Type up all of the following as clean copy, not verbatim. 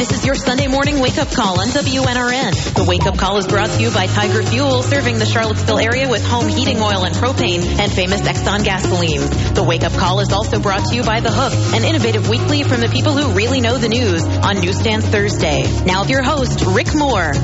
This is your Sunday morning wake-up call on WNRN. The wake-up call is brought to you by Tiger Fuel, serving the Charlottesville area with home heating oil and propane and famous Exxon gasoline. The wake-up call is also brought to you by The Hook, an innovative weekly from the people who really know the news on Newsstands Thursday. Now with your host, Rick Moore.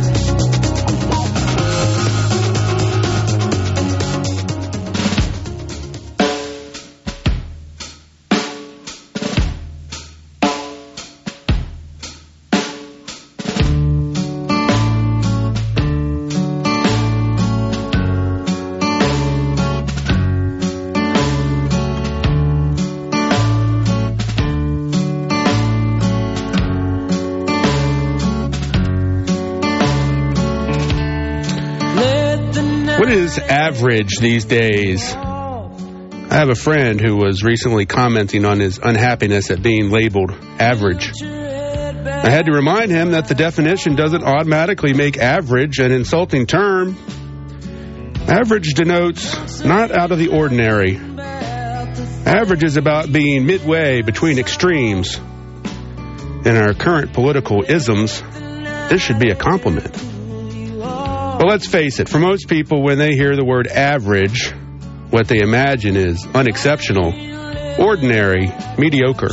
What is average these days? I have a friend who was recently commenting on his unhappiness at being labeled average. I had to remind him that the definition doesn't automatically make average an insulting term. Average denotes not out of the ordinary. Average is about being midway between extremes. In our current political isms, this should be a compliment. But let's face it, for most people, when they hear the word average, what they imagine is unexceptional, ordinary, mediocre.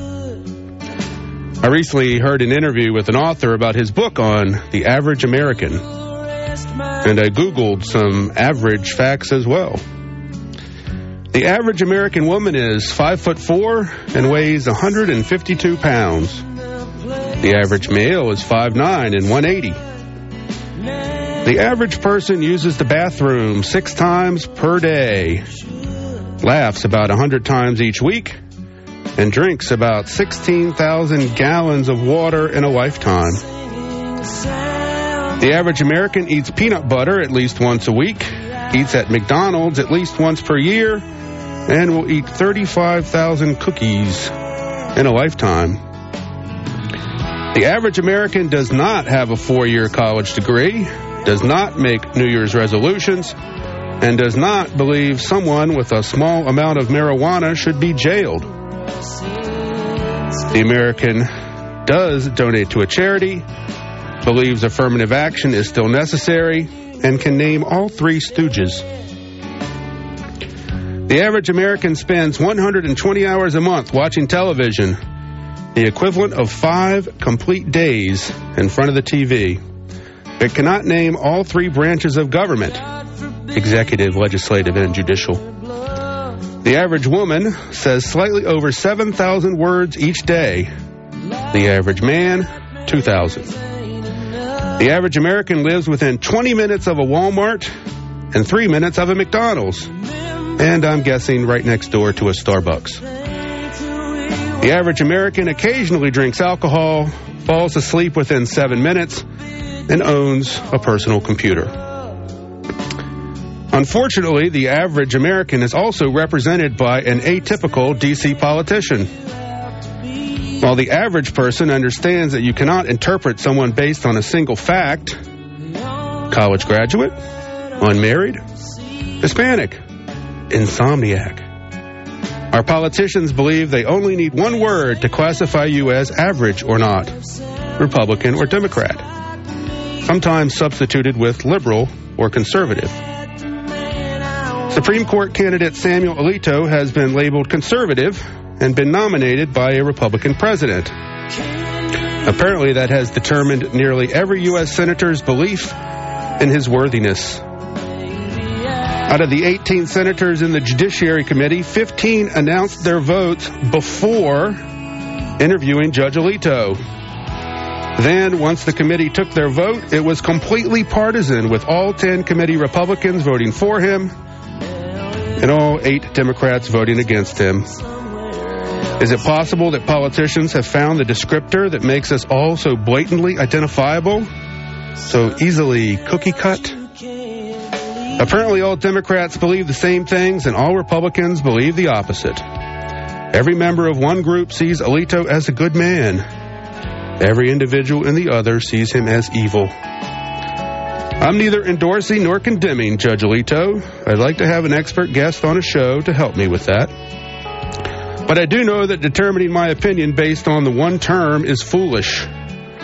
I recently heard an interview with an author about his book on the average American, and I Googled some average facts as well. The average American woman is 5'4" and weighs 152 pounds. The average male is 5'9" and 180. The average person uses the bathroom 6 times per day, laughs about 100 times each week, and drinks about 16,000 gallons of water in a lifetime. The average American eats peanut butter at least once a week, eats at McDonald's at least once per year, and will eat 35,000 cookies in a lifetime. The average American does not have a 4-year college degree, does not make New Year's resolutions, and does not believe someone with a small amount of marijuana should be jailed. The American does donate to a charity, believes affirmative action is still necessary, and can name all 3 stooges. The average American spends 120 hours a month watching television, the equivalent of 5 complete days in front of the TV. It cannot name all 3 branches of government, executive, legislative, and judicial. The average woman says slightly over 7,000 words each day. The average man, 2,000. The average American lives within 20 minutes of a Walmart and 3 minutes of a McDonald's. And I'm guessing right next door to a Starbucks. The average American occasionally drinks alcohol, falls asleep within 7 minutes, and owns a personal computer. Unfortunately, the average American is also represented by an atypical D.C. politician. While the average person understands that you cannot interpret someone based on a single fact, college graduate, unmarried, Hispanic, insomniac, our politicians believe they only need one word to classify you as average or not, Republican or Democrat, sometimes substituted with liberal or conservative. Supreme Court candidate Samuel Alito has been labeled conservative and been nominated by a Republican president. Apparently, that has determined nearly every U.S. senator's belief in his worthiness. Out of the 18 senators in the Judiciary Committee, 15 announced their votes before interviewing Judge Alito. Then, once the committee took their vote, it was completely partisan, with all 10 committee Republicans voting for him and all 8 Democrats voting against him. Is it possible that politicians have found the descriptor that makes us all so blatantly identifiable, so easily cookie-cut? Apparently, all Democrats believe the same things, and all Republicans believe the opposite. Every member of one group sees Alito as a good man. Every individual in the other sees him as evil. I'm neither endorsing nor condemning Judge Alito. I'd like to have an expert guest on a show to help me with that. But I do know that determining my opinion based on the one term is foolish.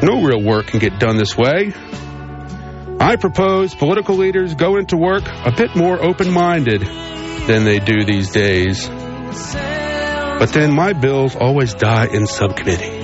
No real work can get done this way. I propose political leaders go into work a bit more open-minded than they do these days. But then my bills always die in subcommittee.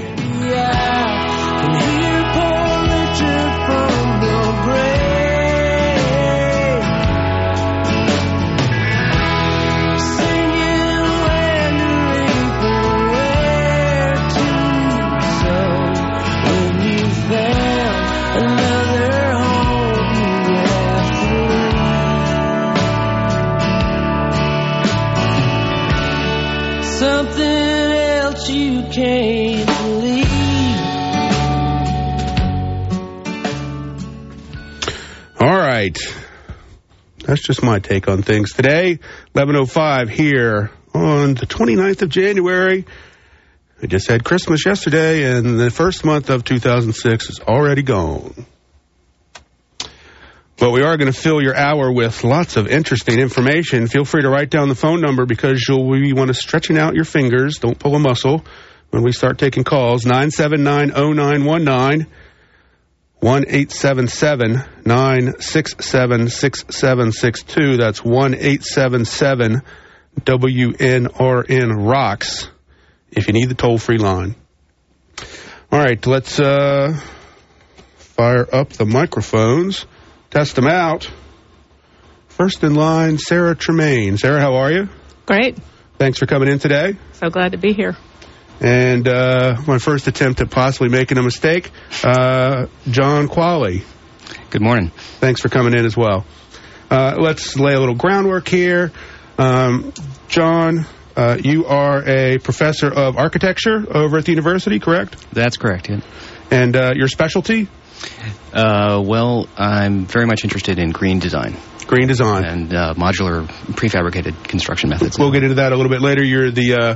Something else you can't believe. All right. That's just my take on things today. 11:05 here on the 29th of January. We just had Christmas yesterday, and the first month of 2006 is already gone. But we are going to fill your hour with lots of interesting information. Feel free to write down the phone number because we want to stretching out your fingers. Don't pull a muscle when we start taking calls. 979-0919, 1-877-967-6762. That's 1-877-WNRN-ROCKS if you need the toll-free line. All right, let's fire up the microphones. Test them out. First in line, Sarah Tremaine. Sarah, how are you? Great. Thanks for coming in today. So glad to be here. And my first attempt at possibly making a mistake, John Qualley. Good morning. Thanks for coming in as well. Let's lay a little groundwork here. John, you are a professor of architecture over at the university, correct? That's correct, yeah. And your specialty? Well, I'm very much interested in green design. Green design. And modular prefabricated construction methods. We'll get into that a little bit later. You're the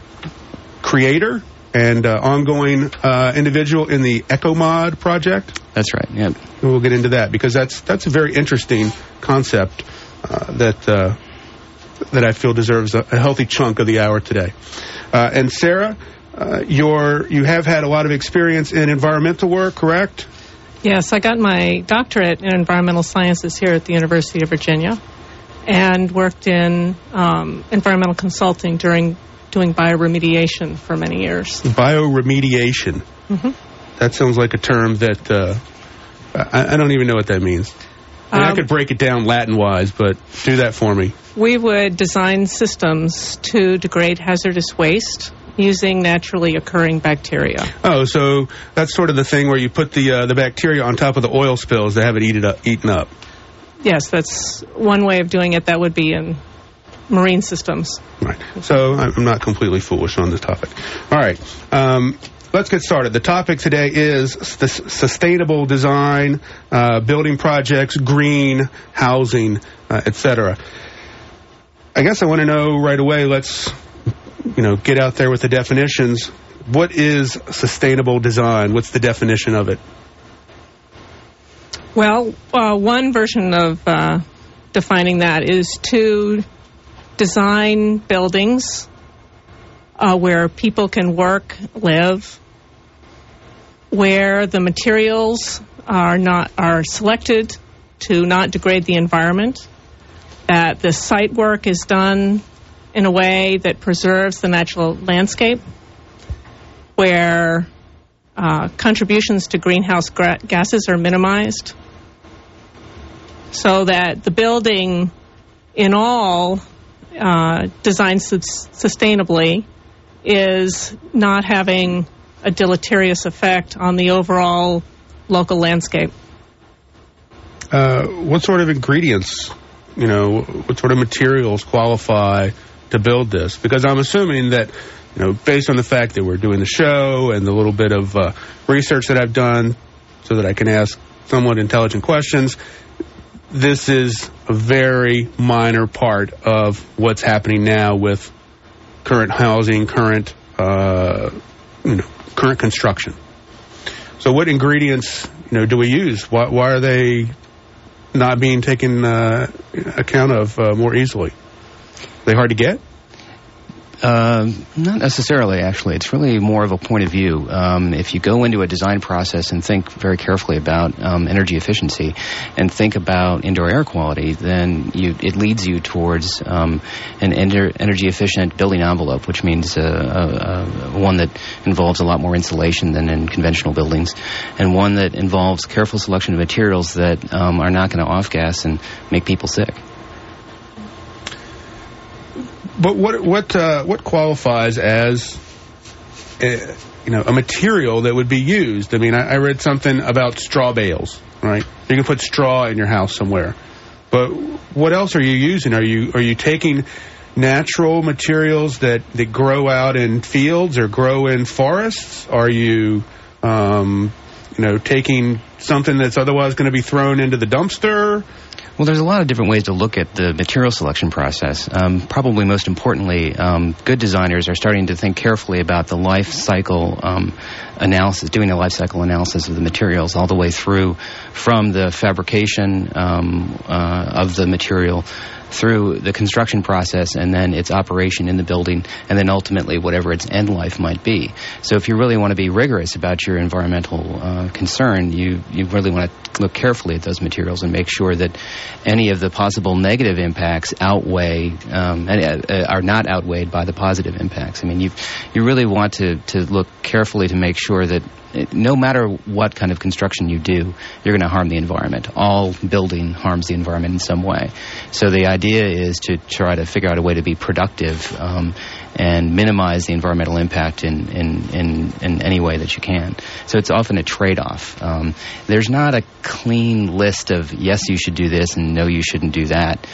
creator and ongoing individual in the EcoMod project. That's right, yeah. We'll get into that because that's a very interesting concept that I feel deserves a healthy chunk of the hour today. And Sarah, you have had a lot of experience in environmental work, correct? Yes, I got my doctorate in environmental sciences here at the University of Virginia and worked in environmental consulting doing bioremediation for many years. Bioremediation. Mm-hmm. That sounds like a term that I don't even know what that means. I could break it down Latin-wise, but do that for me. We would design systems to degrade hazardous waste using naturally occurring bacteria. Oh, so that's sort of the thing where you put the bacteria on top of the oil spills to have it eaten up. Yes, that's one way of doing it. That would be in marine systems. Right. So I'm not completely foolish on this topic. All right. Let's get started. The topic today is sustainable design, building projects, green housing, etc. I guess I want to know right away, let's get out there with the definitions. What is sustainable design? What's the definition of it? Well, one version of defining that is to design buildings where people can work, live, where the materials are selected to not degrade the environment, that the site work is done in a way that preserves the natural landscape, where contributions to greenhouse gases are minimized, so that the building in all designed sustainably is not having a deleterious effect on the overall local landscape. What sort of ingredients, what sort of materials qualify to build this? Because I'm assuming that, based on the fact that we're doing the show and the little bit of research that I've done so that I can ask somewhat intelligent questions, this is a very minor part of what's happening now with current housing, current construction. So what ingredients, do we use? Why are they not being taken account of more easily? Are they hard to get? Not necessarily, actually. It's really more of a point of view. If you go into a design process and think very carefully about energy efficiency and think about indoor air quality, then it leads you towards an energy-efficient building envelope, which means one that involves a lot more insulation than in conventional buildings, and one that involves careful selection of materials that are not going to off-gas and make people sick. But what qualifies as a material that would be used? I mean, I read something about straw bales, right? You can put straw in your house somewhere. But what else are you using? Are you taking natural materials that grow out in fields or grow in forests? Are you taking something that's otherwise going to be thrown into the dumpster? Well, there's a lot of different ways to look at the material selection process. Probably most importantly, good designers are starting to think carefully about the life cycle analysis, doing a life cycle analysis of the materials all the way through from the fabrication of the material through the construction process and then its operation in the building and then ultimately whatever its end life might be. So if you really want to be rigorous about your environmental concern, you really want to look carefully at those materials and make sure that any of the possible negative impacts outweigh are not outweighed by the positive impacts. I mean, you really want to look carefully to make sure that no matter what kind of construction you do, you're going to harm the environment. All building harms the environment in some way. So the idea is to try to figure out a way to be productive and minimize the environmental impact in any way that you can. So it's often a trade-off. There's not a clean list of yes, you should do this and no, you shouldn't do that,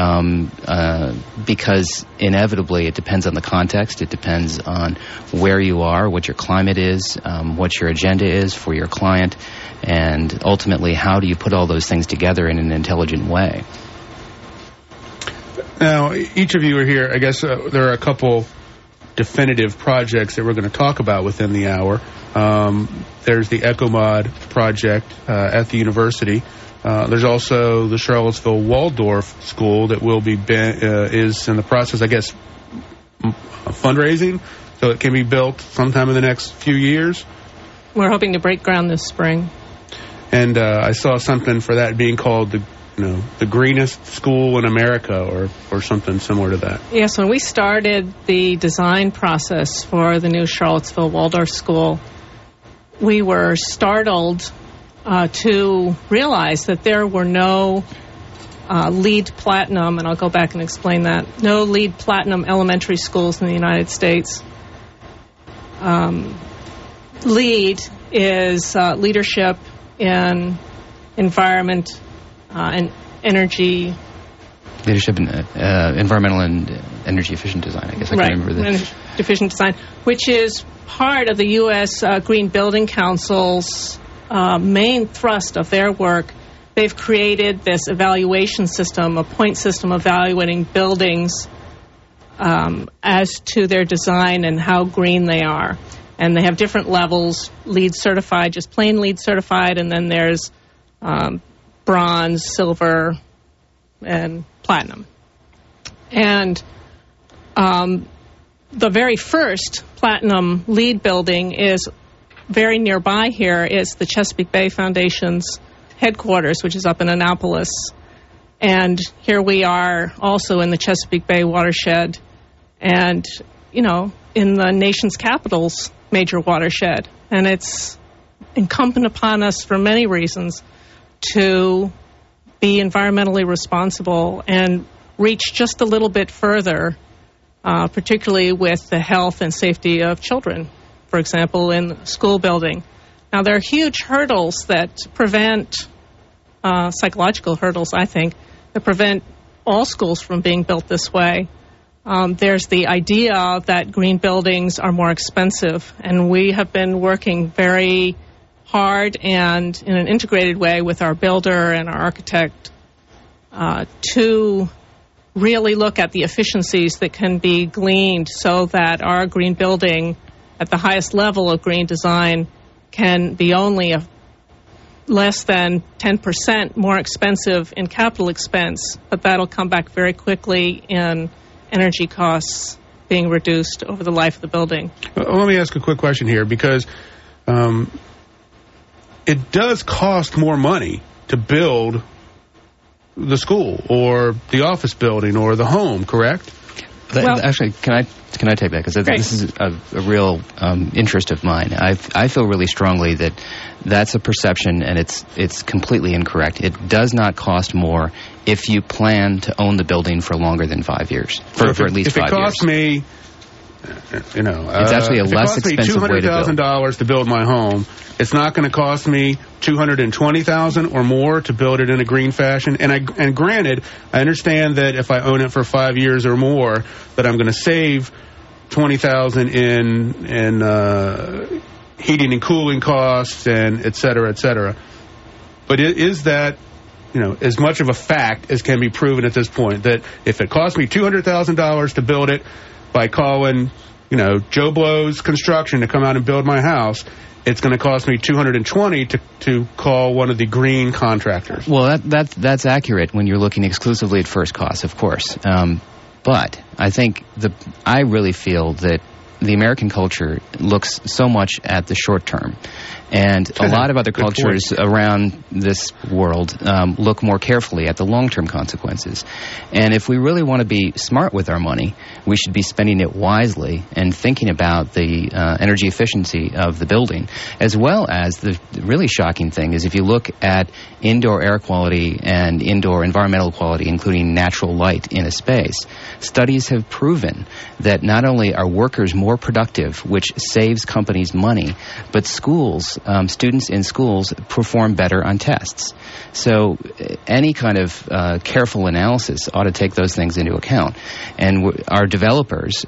because inevitably it depends on the context. It depends on where you are, what your climate is, what your agenda is for your client, and ultimately how do you put all those things together in an intelligent way. Now, each of you are here. I guess there are a couple definitive projects that we're going to talk about within the hour. There's the EcoMod project at the university. There's also the Charlottesville Waldorf School that will be is in the process, I guess, fundraising, so it can be built sometime in the next few years. We're hoping to break ground this spring. And I saw something for that being called the greenest school in America or something similar to that. Yes, when we started the design process for the new Charlottesville Waldorf School, we were startled to realize that there were no LEED Platinum, and I'll go back and explain that, no LEED Platinum elementary schools in the United States. LEED is leadership in environment and energy. Leadership in environmental and energy efficient design, I guess I can remember that. Energy efficient design, which is part of the U.S. Green Building Council's main thrust of their work. They've created this evaluation system, a point system evaluating buildings as to their design and how green they are. And they have different levels, LEED certified, just plain LEED certified, and then there's bronze, silver, and platinum. And the very first platinum LEED building is very nearby here. Is the Chesapeake Bay Foundation's headquarters, which is up in Annapolis. And here we are also in the Chesapeake Bay watershed and, in the nation's capital's major watershed. And it's incumbent upon us for many reasons to be environmentally responsible and reach just a little bit further, particularly with the health and safety of children, for example, in school building. Now, there are huge hurdles that prevent, psychological hurdles, I think, that prevent all schools from being built this way. There's the idea that green buildings are more expensive, and we have been working very hard and in an integrated way with our builder and our architect to really look at the efficiencies that can be gleaned so that our green building at the highest level of green design can be only less than 10% more expensive in capital expense, but that'll come back very quickly in energy costs being reduced over the life of the building. Let me ask a quick question here, because it does cost more money to build the school or the office building or the home, correct? Actually, can I take that? Because this is a real interest of mine. I feel really strongly that that's a perception, and it's completely incorrect. It does not cost more if you plan to own the building for longer than 5 years, for at least 5 years. If it costs me, it's actually a less expensive way to build. $200,000 to build my home, it's not going to cost me $220,000 or more to build it in a green fashion. And granted, I understand that if I own it for 5 years or more, that I'm going to save $20,000 in heating and cooling costs and et cetera, et cetera. But is that, as much of a fact as can be proven at this point, that if it costs me $200,000 to build it by calling, Joe Blow's Construction to come out and build my house, it's going to cost me $220 to call one of the green contractors? Well, that's accurate when you're looking exclusively at first costs, of course. But I really feel that the American culture looks so much at the short term. And a lot of other cultures around this world look more carefully at the long-term consequences. And if we really want to be smart with our money, we should be spending it wisely and thinking about the energy efficiency of the building, as well as the really shocking thing is if you look at indoor air quality and indoor environmental quality, including natural light in a space, studies have proven that not only are workers more productive, which saves companies money, but students in schools perform better on tests. So any kind of careful analysis ought to take those things into account. And our developers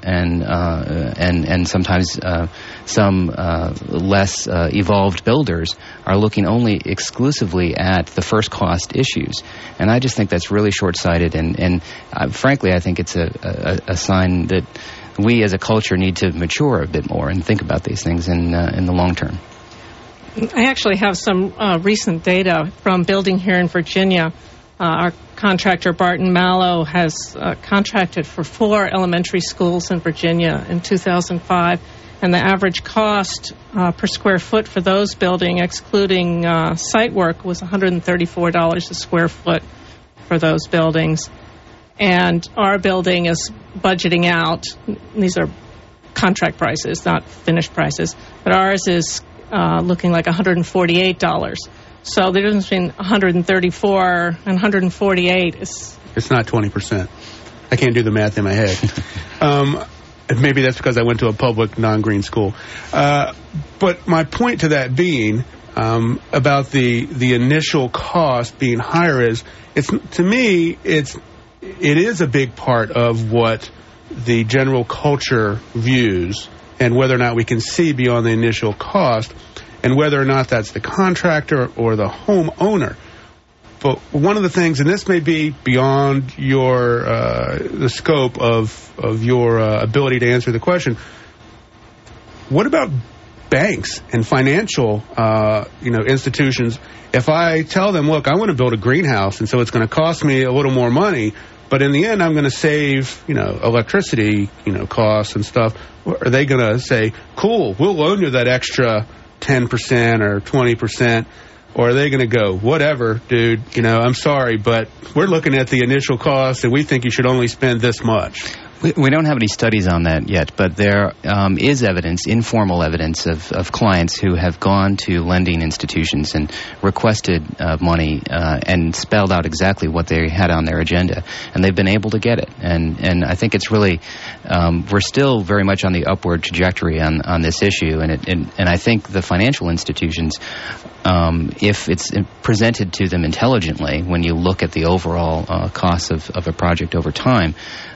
and sometimes some less evolved builders are looking only exclusively at the first cost issues. And I just think that's really short-sighted. And frankly, I think it's a sign that we as a culture need to mature a bit more and think about these things in the long term. I actually have some recent data from building here in Virginia. Our contractor, Barton Mallow, has contracted for 4 elementary schools in Virginia in 2005, and the average cost per square foot for those buildings, excluding site work, was $134 a square foot for those buildings. And our building is budgeting out, these are contract prices, not finished prices, but ours is looking like $148. So the difference between 134 and 148 is... It's not 20%. I can't do the math in my head. Maybe that's because I went to a public non-green school. But my point to that being about the initial cost being higher is, to me, it is a big part of what the general culture views, and whether or not we can see beyond the initial cost, and whether or not that's the contractor or the homeowner. But one of the things, and this may be beyond your the scope of your ability to answer the question, what about banks and financial institutions? If I tell them, look, I want to build a greenhouse, and so it's going to cost me a little more money, but in the end, I'm going to save, electricity, costs and stuff. Are they going to say, cool, we'll loan you that extra 10% or 20%? Or are they going to go, whatever, dude, I'm sorry, but we're looking at the initial cost, and we think you should only spend this much? We don't have any studies on that yet, but there is evidence, informal evidence of clients who have gone to lending institutions and requested money and spelled out exactly what they had on their agenda, and they've been able to get it. And I think it's really, we're still very much on the upward trajectory on this issue, and I think the financial institutions, if it's presented to them intelligently, when you look at the overall costs of a project over time,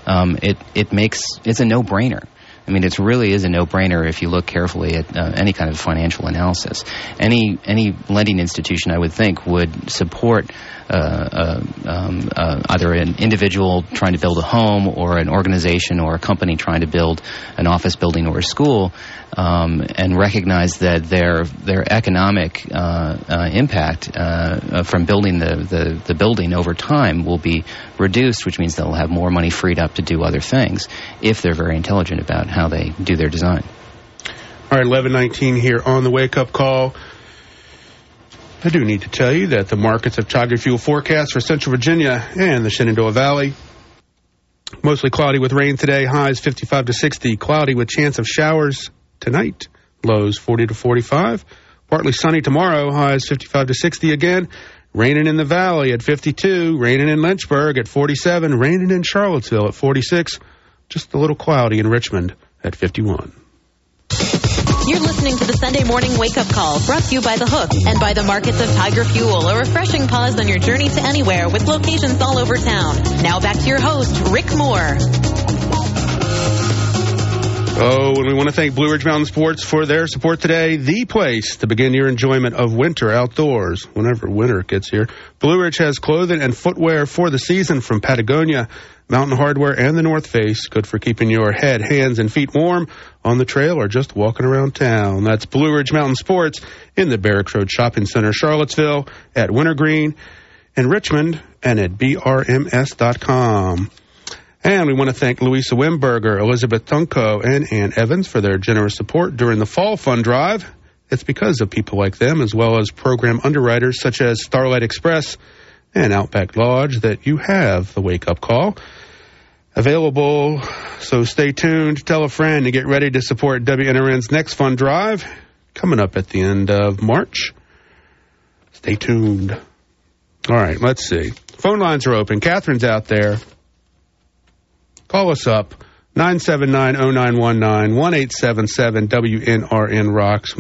it's a no-brainer. I mean, it really is a no-brainer if you look carefully at any kind of financial analysis. Any lending institution, I would think, would support either an individual trying to build a home or an organization or a company trying to build an office building or a school and recognize that their economic impact from building the building over time will be reduced, which means they'll have more money freed up to do other things if they're very intelligent about how they do their design. All right, 11:19 here on the wake-up call. I do need to tell you that the markets of Tiger Fuel forecast for Central Virginia and the Shenandoah Valley. Mostly cloudy with rain today, highs 55 to 60. Cloudy with chance of showers tonight, lows 40 to 45. Partly sunny tomorrow, highs 55 to 60 again. Raining in the valley at 52. Raining in Lynchburg at 47. Raining in Charlottesville at 46. Just a little cloudy in Richmond at 51. You're listening to the Sunday Morning Wake-Up Call, brought to you by The Hook and by the markets of Tiger Fuel, a refreshing pause on your journey to anywhere with locations all over town. Now back to your host, Rick Moore. Oh, and we want to thank Blue Ridge Mountain Sports for their support today. The place to begin your enjoyment of winter outdoors, whenever winter gets here. Blue Ridge has clothing and footwear for the season from Patagonia, Mountain Hardwear, and the North Face. Good for keeping your head, hands, and feet warm on the trail or just walking around town. That's Blue Ridge Mountain Sports in the Barracks Road Shopping Center, Charlottesville, at Wintergreen, in Richmond, and at brms.com. And we want to thank Louisa Wimberger, Elizabeth Tunko, and Ann Evans for their generous support during the Fall Fund Drive. It's because of people like them, as well as program underwriters such as Starlight Express and Outback Lodge, that you have the wake-up call available. So stay tuned, tell a friend, and get ready to support WNRN's next fund drive coming up at the end of March. Stay tuned. All right, let's see. Phone lines are open. Catherine's out there. Call us up, 979-0919, 1-877-WNRN Rocks,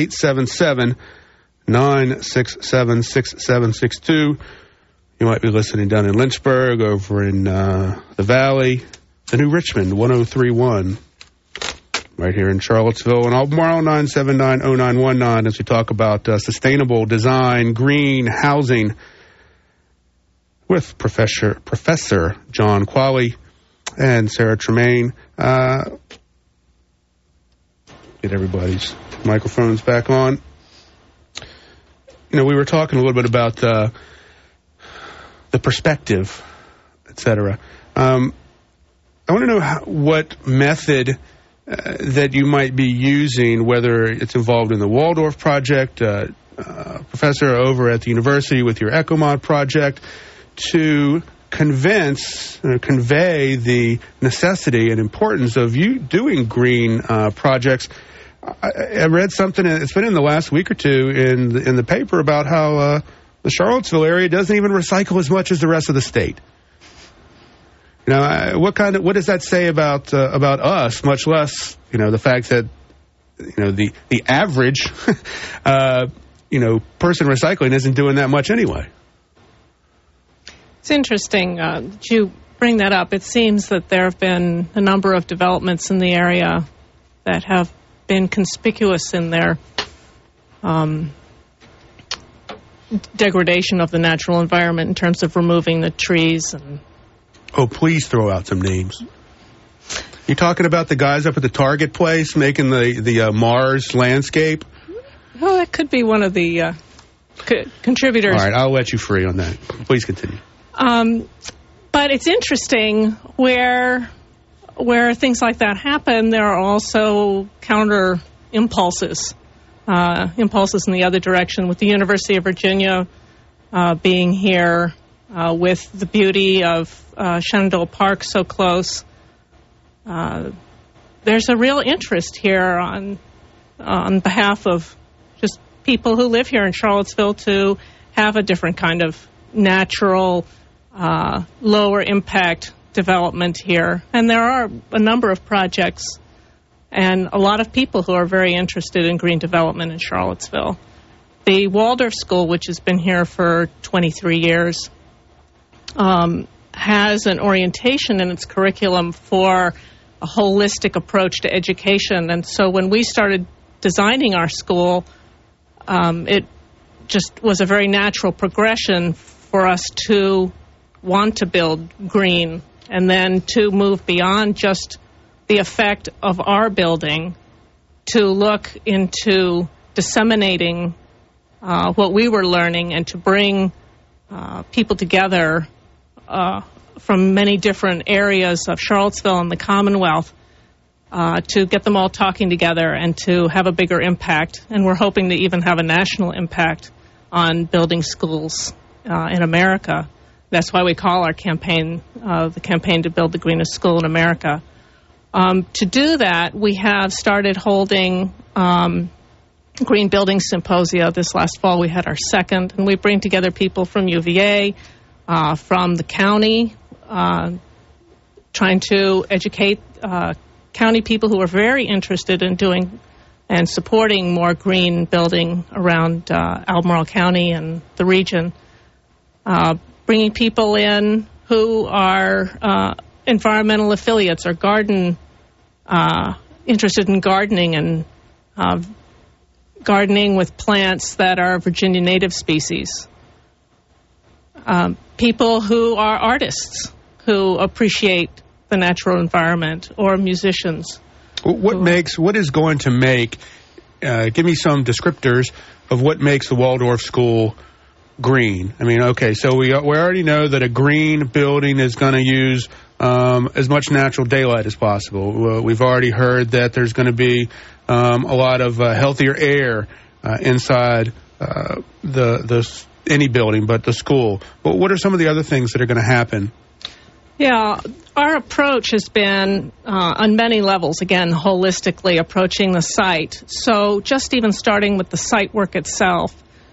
1-877-967-6762. You might be listening down in Lynchburg, over in the Valley, the New Richmond, 103.1, right here in Charlottesville. And tomorrow, 979-0919, as we talk about sustainable design, green housing, with Professor John Qualley and Sarah Tremaine. Get everybody's microphones back on. You know, we were talking a little bit about the perspective, etc. I want to know what method that you might be using, whether it's involved in the Waldorf project, professor over at the university with your EcoMod project, to convey the necessity and importance of you doing green projects. I read something, it's been in the last week or two in the paper, about how the Charlottesville area doesn't even recycle as much as the rest of the state. You know, what does that say about us? Much less, you know, the fact that, you know, the average person recycling isn't doing that much anyway. It's interesting that you bring that up. It seems that there have been a number of developments in the area that have been conspicuous in their degradation of the natural environment in terms of removing the trees. Oh, please throw out some names. You talking about the guys up at the Target place making the Mars landscape? Well, that could be one of the contributors. All right, I'll let you free on that. Please continue. But it's interesting where things like that happen, there are also counter impulses in the other direction, with the University of Virginia being here, with the beauty of Shenandoah Park so close. There's a real interest here on behalf of just people who live here in Charlottesville to have a different kind of natural, lower impact development here. And there are a number of projects and a lot of people who are very interested in green development in Charlottesville. The Waldorf School, which has been here for 23 years, has an orientation in its curriculum for a holistic approach to education. And so when we started designing our school, it just was a very natural progression for us to want to build green and then to move beyond just the effect of our building to look into disseminating what we were learning and to bring people together from many different areas of Charlottesville and the Commonwealth to get them all talking together and to have a bigger impact. And we're hoping to even have a national impact on building schools in America. That's why we call our campaign the Campaign to Build the Greenest School in America. To do that, we have started holding Green Building Symposia. This last fall we had our second, and we bring together people from UVA, from the county, trying to educate county people who are very interested in doing and supporting more green building around Albemarle County and the region. Bringing people in who are environmental affiliates or interested in gardening and gardening with plants that are Virginia native species. People who are artists who appreciate the natural environment, or musicians. What is going to make, give me some descriptors of what makes the Waldorf School green. I mean, okay, so we already know that a green building is going to use as much natural daylight as possible. We've already heard that there's going to be a lot of healthier air inside any building, but the school. But what are some of the other things that are going to happen? Yeah, our approach has been on many levels, again, holistically approaching the site. So just even starting with the site work itself,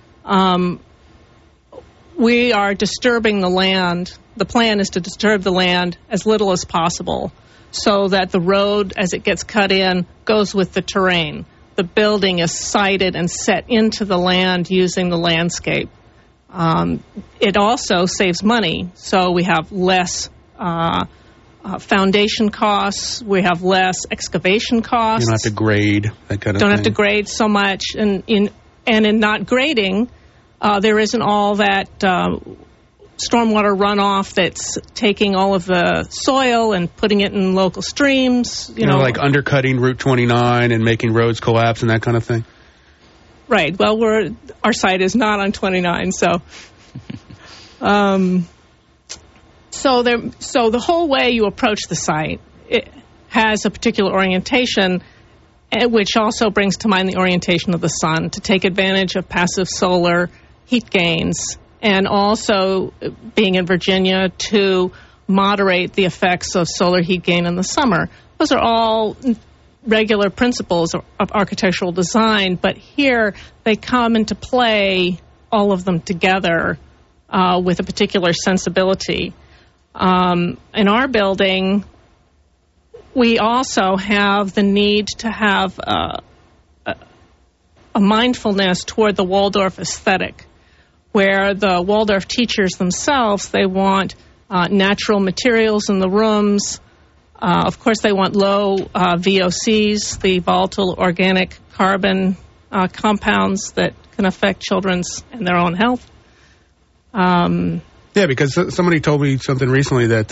we are disturbing the land. The plan is to disturb the land as little as possible so that the road, as it gets cut in, goes with the terrain. The building is sited and set into the land using the landscape. It also saves money, so we have less foundation costs, we have less excavation costs. You don't have to grade, that kind of thing. Don't have to grade so much. And in not grading, there isn't all that stormwater runoff that's taking all of the soil and putting it in local streams. You know, like undercutting Route 29 and making roads collapse and that kind of thing? Right. Well, our site is not on 29, so... So the whole way you approach the site, it has a particular orientation, which also brings to mind the orientation of the sun, to take advantage of passive solar heat gains, and also being in Virginia to moderate the effects of solar heat gain in the summer. Those are all regular principles of architectural design, but here they come into play, all of them together, with a particular sensibility. In our building, we also have the need to have a mindfulness toward the Waldorf aesthetic, where the Waldorf teachers themselves, they want natural materials in the rooms. Of course, they want low VOCs, the volatile organic carbon compounds that can affect children's and their own health. Yeah, because somebody told me something recently that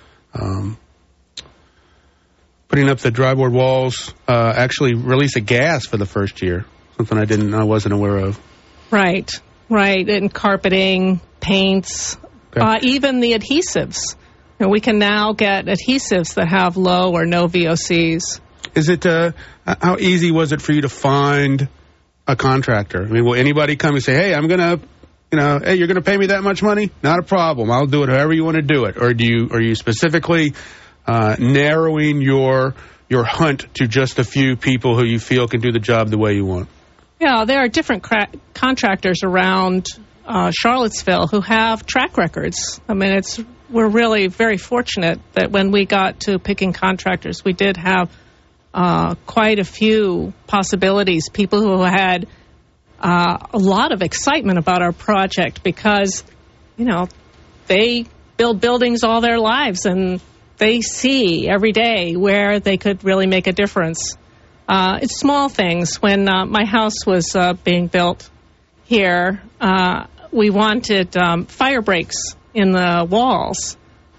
putting up the dryboard walls actually release a gas for the first year, something I wasn't aware of. Right, and carpeting, paints, even the adhesives. You know, we can now get adhesives that have low or no VOCs. Is it, how easy was it for you to find a contractor? I mean, will anybody come and say, hey, I'm going to, hey, you're going to pay me that much money? Not a problem. I'll do it however you want to do it. Or are you specifically narrowing your hunt to just a few people who you feel can do the job the way you want? Yeah, there are different contractors around Charlottesville who have track records. I mean, we're really very fortunate that when we got to picking contractors, we did have quite a few possibilities, people who had a lot of excitement about our project because, they build buildings all their lives and they see every day where they could really make a difference. It's small things. When my house was being built here, we wanted fire breaks in the walls.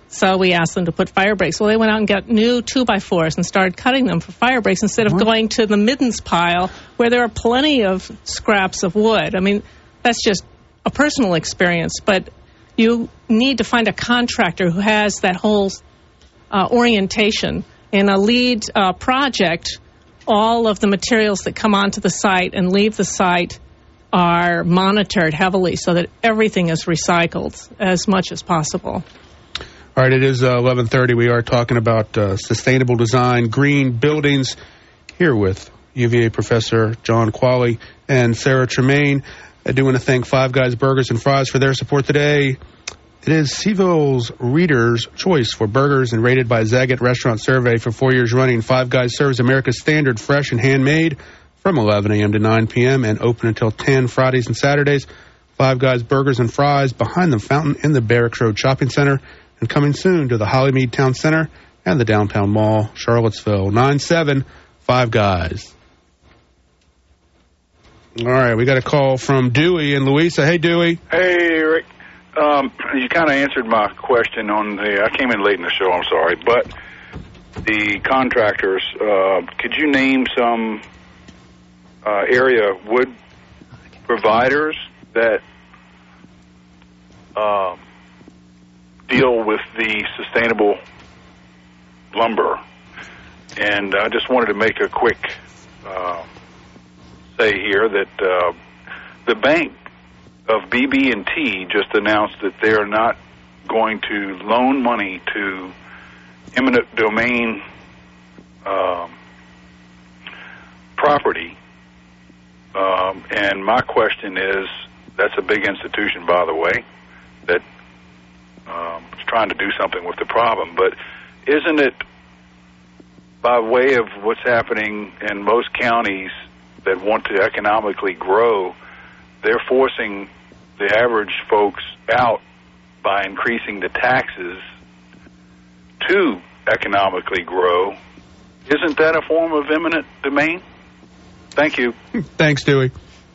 So we asked them to put fire breaks. Well, they went out and got new 2x4s and started cutting them for fire breaks instead of going to the middens pile where there are plenty of scraps of wood. I mean, that's just a personal experience, but you need to find a contractor who has that whole orientation. In a LEED project, all of the materials that come onto the site and leave the site are monitored heavily so that everything is recycled as much as possible. All right, it is 11:30. We are talking about sustainable design, green buildings, here with UVA Professor John Qualley and Sarah Tremaine. I do want to thank Five Guys Burgers and Fries for their support today. It is Seville's Reader's Choice for burgers and rated by Zagat Restaurant Survey for 4 years running. Five Guys serves America's standard fresh and handmade from 11 a.m. to 9 p.m. and open until 10 Fridays and Saturdays. Five Guys Burgers and Fries behind the fountain in the Barracks Road Shopping Center, and coming soon to the Hollymead Town Center and the Downtown Mall, Charlottesville. 9-7, Five Guys. All right, we got a call from Dewey and Louisa. Hey, Dewey. Hey, Rick. You kind of answered my question on I came in late in the show, I'm sorry, but the contractors, could you name some area wood providers that deal with the sustainable lumber? And I just wanted to make a quick say here that the bank of BB&T just announced that they are not going to loan money to eminent domain property. And my question is, that's a big institution, by the way, that is trying to do something with the problem. But isn't it, by way of what's happening in most counties that want to economically grow, they're forcing the average folks out by increasing the taxes to economically grow? Isn't that a form of eminent domain? Thank you. Thanks, Dewey.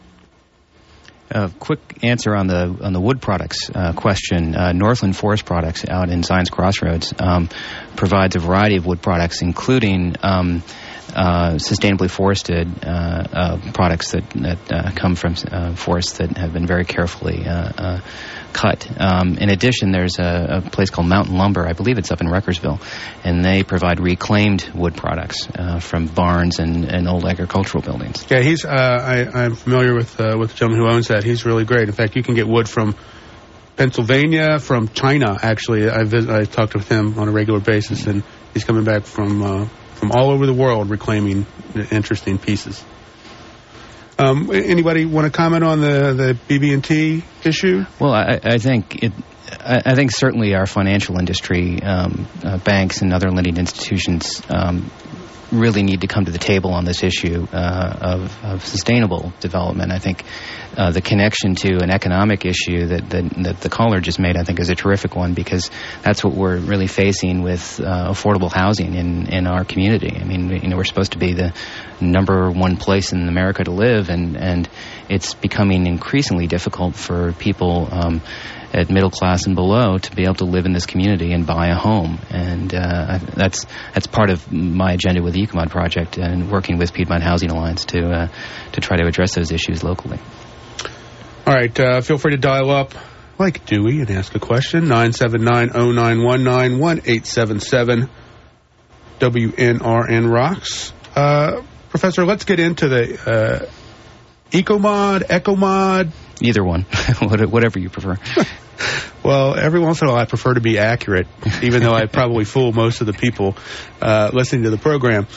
Quick answer on the wood products question. Northland Forest Products out in Zions Crossroads provides a variety of wood products, including sustainably forested products that come from forests that have been very carefully cut. In addition, there's a place called Mountain Lumber. I believe it's up in Ruckersville, and they provide reclaimed wood products from barns and old agricultural buildings. Yeah, he's. I'm familiar with the gentleman who owns that. He's really great. In fact, you can get wood from Pennsylvania, from China. Actually, I talked with him on a regular basis, and he's coming back from all over the world reclaiming interesting pieces. Anybody want to comment on the BB&T issue? Well, I think certainly our financial industry, banks and other lending institutions, really need to come to the table on this issue of sustainable development. I think the connection to an economic issue that the caller just made, I think, is a terrific one, because that's what we're really facing with affordable housing in our community. I mean, we're supposed to be the number one place in America to live, and it's becoming increasingly difficult for people at middle class and below to be able to live in this community and buy a home. And that's part of my agenda with the Ecomod Project and working with Piedmont Housing Alliance to try to address those issues locally. All right, feel free to dial up like Dewey and ask a question. 979-0919, 1-877-WNRN Rocks. Professor, let's get into the Ecomod. Either one, whatever you prefer. Well, every once in a while I prefer to be accurate, even though I probably fool most of the people listening to the program.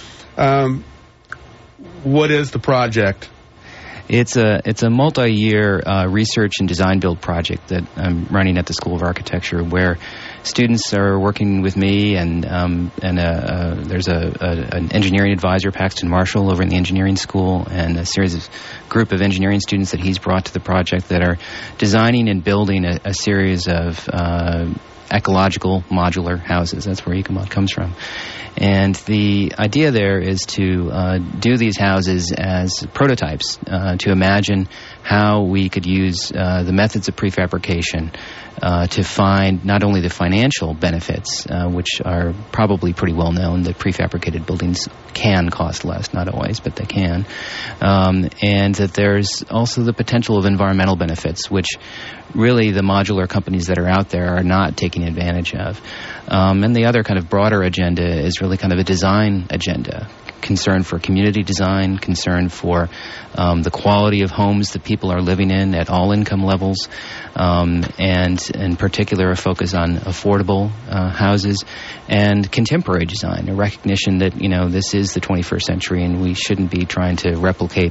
What is the project? It's a multi-year research and design build project that I'm running at the School of Architecture, where students are working with me, and there's an engineering advisor, Paxton Marshall, over in the engineering school, and a group of engineering students that he's brought to the project that are designing and building a series of ecological modular houses. That's where Ecomod comes from. And the idea there is to do these houses as prototypes, to imagine how we could use the methods of prefabrication to find not only the financial benefits, which are probably pretty well known, that prefabricated buildings can cost less, not always, but they can, and that there's also the potential of environmental benefits, which really the modular companies that are out there are not taking advantage of. And the other kind of broader agenda is really kind of a design agenda. Concern for community design, concern for the quality of homes that people are living in at all income levels, and in particular a focus on affordable houses and contemporary design, a recognition that, this is the 21st century and we shouldn't be trying to replicate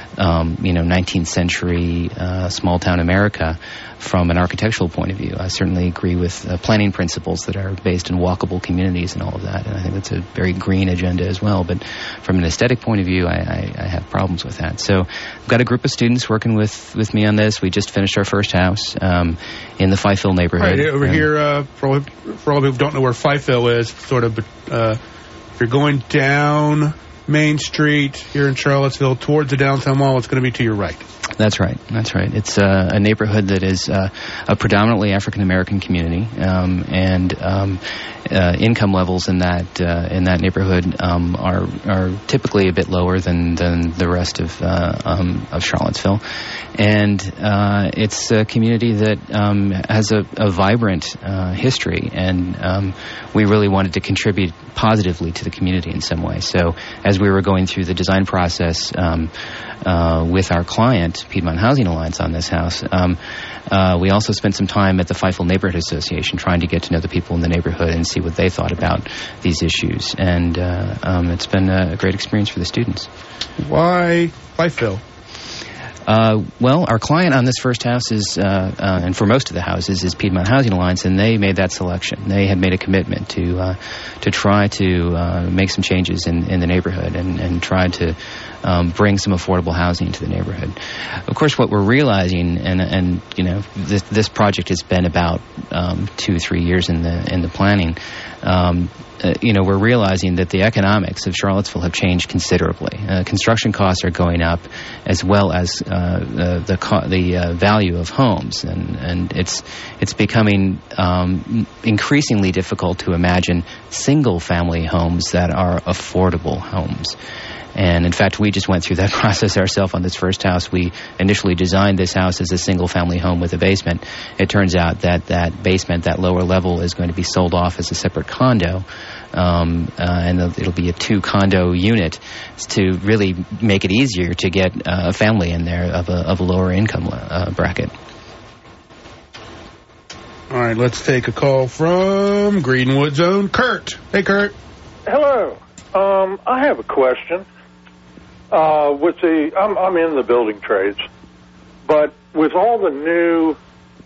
19th century small town America from an architectural point of view. I certainly agree with planning principles that are based in walkable communities and all of that, and I think that's a very green agenda as well. But from an aesthetic point of view, I have problems with that. So I've got a group of students working with me on this. We just finished our first house in the Fifeville neighborhood. Right, over here, for all who don't know where Fifeville is, sort of, if you're going down Main Street here in Charlottesville towards the downtown mall, it's going to be to your right. That's right. It's a neighborhood that is a predominantly African-American community, and income levels in that neighborhood are typically a bit lower than the rest of Charlottesville, and it's a community that has a vibrant history, and we really wanted to contribute positively to the community in some way. So as we were going through the design process with our client, Piedmont Housing Alliance, on this house, we also spent some time at the Fifeville Neighborhood Association trying to get to know the people in the neighborhood and see what they thought about these issues. And it's been a great experience for the students. Why Fifeville? Well, our client on this first house is, and for most of the houses, is Piedmont Housing Alliance, and they made that selection. They had made a commitment to try to make some changes in the neighborhood and try to bring some affordable housing to the neighborhood. Of course, what we're realizing, and this project has been about 2-3 years in the planning. We're realizing that the economics of Charlottesville have changed considerably. Construction costs are going up, as well as the value of homes, and it's becoming increasingly difficult to imagine single-family homes that are affordable homes. And in fact, we just went through that process ourselves on this first house. We initially designed this house as a single-family home with a basement. It turns out that basement, that lower level, is going to be sold off as a separate condo, and it'll be a 2-condo unit to really make it easier to get a family in there of a lower income bracket. All right, let's take a call from Greenwood Zone. Kurt. Hey, Kurt. Hello. I have a question. I'm in the building trades, but with all the new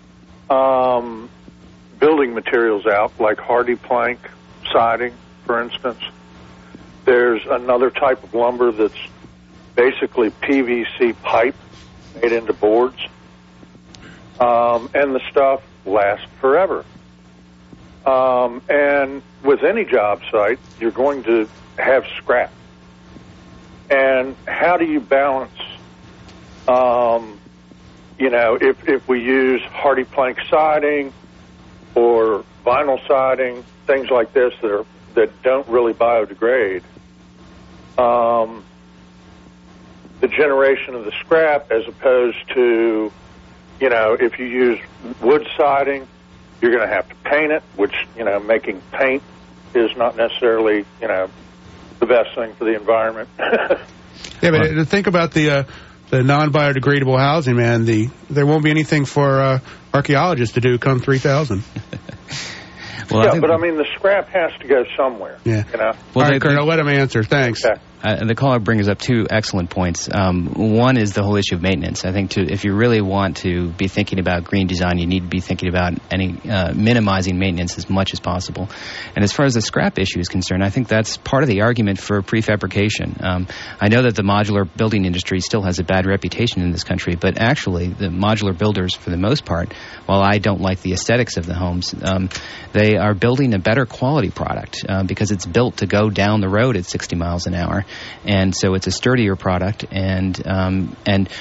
building materials out, like hardy plank siding, for instance, there's another type of lumber that's basically PVC pipe made into boards, and the stuff lasts forever. And with any job site, you're going to have scrap. And how do you balance, if we use hardy plank siding or vinyl siding, things like this that don't really biodegrade, the generation of the scrap, as opposed to, if you use wood siding, you're going to have to paint it, which, making paint is not necessarily, the best thing for the environment. Yeah, but think about the non-biodegradable housing, man. There won't be anything for archaeologists to do come 3000. Well, yeah, but the scrap has to go somewhere. Yeah. Well, all right, Kurt, I'll let him answer. Thanks. Okay. The caller brings up 2 excellent points. One is the whole issue of maintenance. I think if you really want to be thinking about green design, you need to be thinking about minimizing maintenance as much as possible. And as far as the scrap issue is concerned, I think that's part of the argument for prefabrication. I know that the modular building industry still has a bad reputation in this country, but actually the modular builders, for the most part, while I don't like the aesthetics of the homes, they are building a better quality product because it's built to go down the road at 60 miles an hour. And so it's a sturdier product, and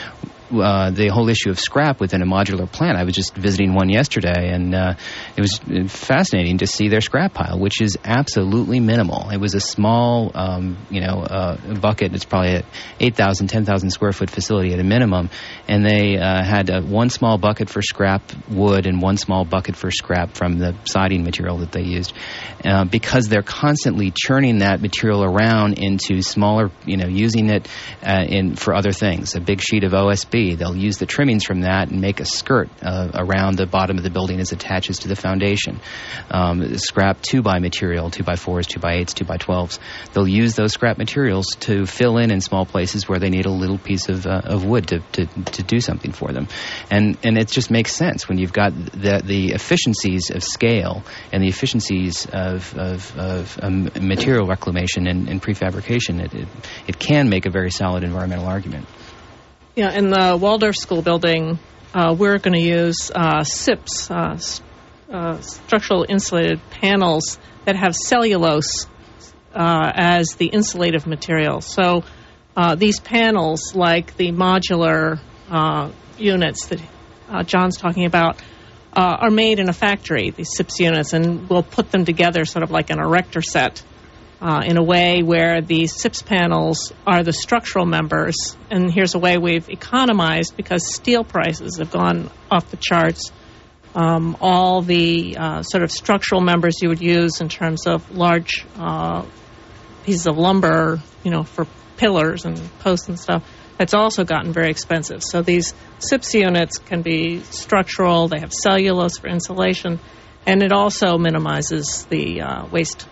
the whole issue of scrap within a modular plant. I was just visiting one yesterday, and it was fascinating to see their scrap pile, which is absolutely minimal. It was a small, bucket. It's probably an 8,000, 10,000 square foot facility at a minimum, and they had one small bucket for scrap wood and one small bucket for scrap from the siding material that they used, because they're constantly churning that material around into smaller, using it for other things. A big sheet of OSB, they'll use the trimmings from that and make a skirt around the bottom of the building as it attaches to the foundation. Scrap 2x material, 2x4s, 2x8s, 2x12s. They'll use those scrap materials to fill in small places where they need a little piece of wood to do something for them. And it just makes sense when you've got the efficiencies of scale and the efficiencies of material reclamation and prefabrication. It can make a very solid environmental argument. Yeah, in the Waldorf School building, we're going to use SIPs, structural insulated panels that have cellulose as the insulative material. So these panels, like the modular units that John's talking about, are made in a factory, these SIPS units, and we'll put them together sort of like an erector set in a way where the SIPS panels are the structural members. And here's a way we've economized, because steel prices have gone off the charts. All the sort of structural members you would use in terms of large pieces of lumber, for pillars and posts and stuff, that's also gotten very expensive. So these SIPS units can be structural, they have cellulose for insulation, and it also minimizes the waste,